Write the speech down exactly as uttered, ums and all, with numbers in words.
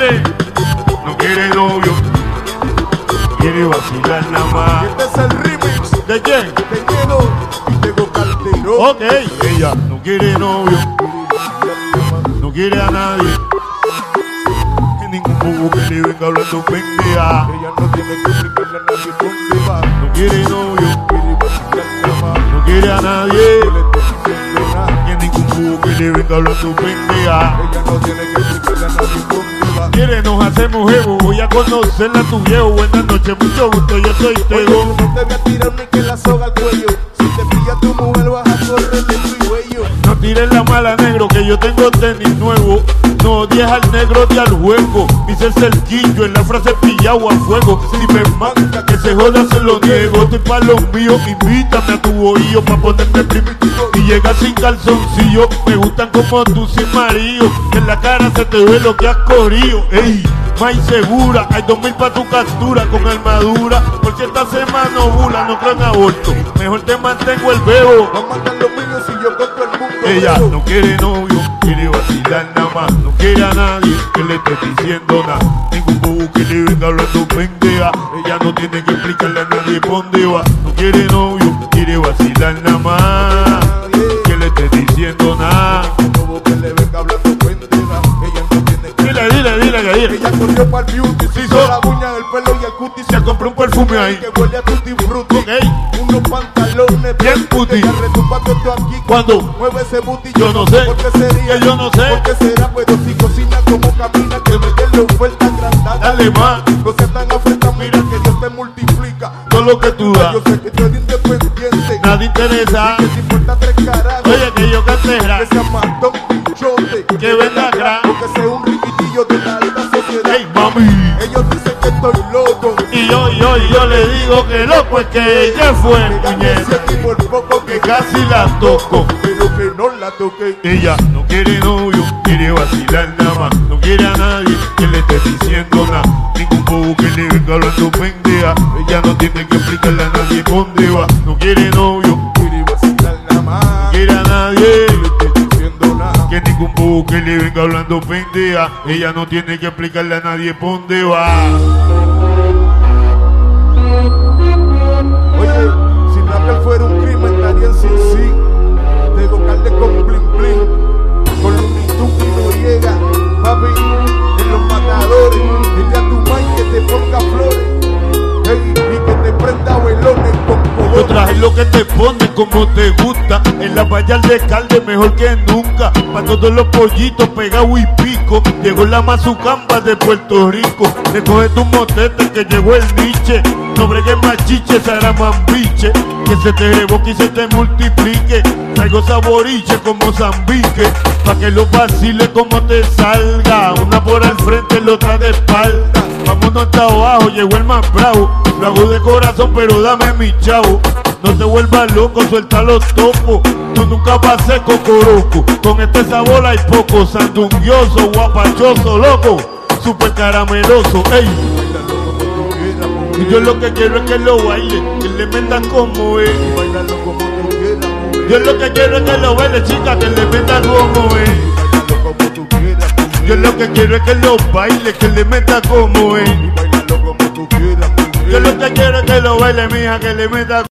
quiere, no quiere novio, quiere vacilar nada más. Este es el remix ¿De quién? de Ñedo y Tego Calderón. Ok, ella no quiere novio, no quiere a nadie, en ningún bobo que le venga hablando pendeja. Ella no tiene que explicarle a nadie dónde va. No quiere novio, Quiere vacilar nada más. no quiere a nadie, No le está diciendo nada. en ningún bobo que le venga hablando pendeja. Ella no tiene que explicarle a nadie dónde va. Quiere, nos hacemos jevo, voy a conocerla a tu viejo. Buenas noches, mucho gusto, yo soy Oye, Tego. no te voy a tirar ni que la soga al cuello. Si te pilla tu mujer vas a correr de tu huello. No tires la mala, negro, que yo tengo tenis nuevo. No odies al negro ni al juego. Dice el cerquillo en la frase pillado a fuego. Si me manda que se joda se lo niego. Estoy pa' los míos, invítame a tu bohío pa' ponerme primitivo. Y llega sin calzoncillo. Me gustan como tú sin marido. Que en la cara se te ve lo que has corrido. Ey, más insegura, hay dos mil pa' tu captura con armadura. Por si esta semana ovula, no creo en aborto. Mejor te mantengo el bebo. No mandan los niños y yo con todo el mundo. Ella veo. no quiere novio, quiere vacilar nada más. No quiere a nadie que le esté diciendo nada. Ningún bobo que le venga hablando pendeja. Ella no tiene que explicarle a nadie por dónde va. No quiere novio, quiere vacilar nada más. Que le esté diciendo nada. Como que le venga hablando pendeja. Ella no tiene que. Dile, dile, dile que dile. Ella corrió para el beauty, se hizo so- la uña del pelo y el cutis. Se compró un perfume ahí. Que huele a tutti frutti. Ok. Unos pantalones Bien puti. Que retumba todo esto aquí. Cuando mueve ese booty. yo no sé, ¿Por qué sería? que yo no sé. ¿Por qué será? Pero si cocina como camina. Que me dé la oferta agrandada. Dale más, No seas tan afrenta, mira que Dios te multiplica. todo lo que tú das. Yo sé que tú eres independiente. Nada interesa. Que te importa tres carajos. Oye, que yo cante Que rap. sea matón, pichote. Que venda crack. O que sea un riquitillo de la alta sociedad. Ey, mami. Ellos dicen que estoy loco. Y yo, y yo, y yo le digo que loco es que ella fue Dígame puñeta. si aquí por poco que Que casi la toco. pero que no la toqué. Ella no quiere novio, quiere vacilar nada más. No quiere a nadie que le esté diciendo nada. Ningún bobo que le venga hablando pendeja. Ella no tiene que explicarle a nadie dónde va. No quiere novio, Quiere vacilar nada más. no quiere a nadie. No le estoy diciendo nada. Que ningún bobo que le venga hablando pendeja. Ella no tiene que explicarle a nadie por dónde va. Oye, si Rapper fuera un crimen, estaría en sí sí. Tengo carne con bling bling. Con los Mituki no llega. Papi, en los matadores. Ella tu mai que te ponga flores. Hey, y que te prenda velones con Yo cojones. traje lo que te pone como te gusta. En la valla de calde mejor que nunca. Pa' todos los pollitos pegados y pico. Llegó la mazucamba de Puerto Rico. Le coge tu motete que llegó el niche. No bregues machiche, saramambiche. Que se te revoque y se te multiplique. Traigo saboriche como zambique. Pa' que lo vacile como te salga. Una por al frente, la otra de espalda. Vámonos hasta abajo, llegó el más bravo. Lo hago de corazón, pero dame mi chavo. No te vuelvas loco, suelta los topos. Tú nunca vas a ser cocoroco. Con este sabor hay poco. Sandunguioso, guapachoso, loco. Super carameloso, ey. Bailalo como tú quieras, mujer. Y yo lo que quiero es que lo baile, que le metan como es. Bailalo como tú quieras, mujer. Yo lo que quiero es que lo baile, chica, que le metan como es. Bailalo como tú quieras, mujer. Yo lo que quiero es que lo baile, que le meta como es. Y bailalo como tú quieras, mujer. Yo lo que quiero es que lo baile, mija, que le meta